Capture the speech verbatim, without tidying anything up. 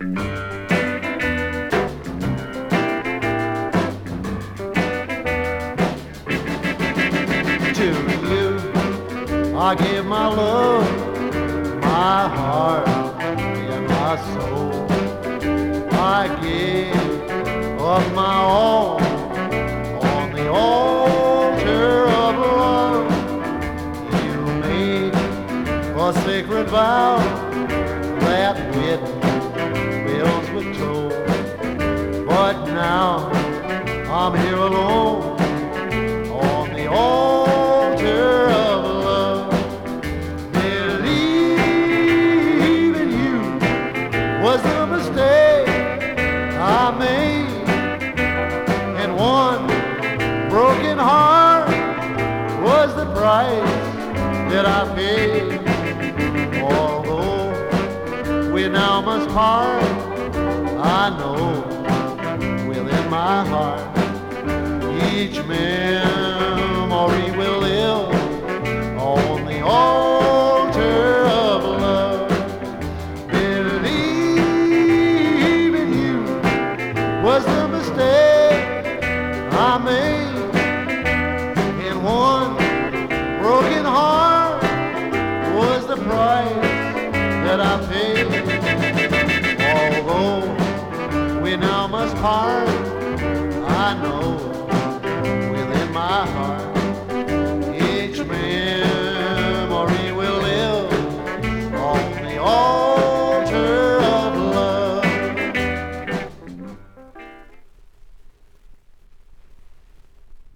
To you, I give my love, my heart, and my soul. I give of my all on the altar of love. You made a sacred vow that wedding bells would toll. But now I'm here alone on the altar of love. Believing you was the mistake I made, and one broken heart was the price that I paid. Although we now must part, I know within my heart each memory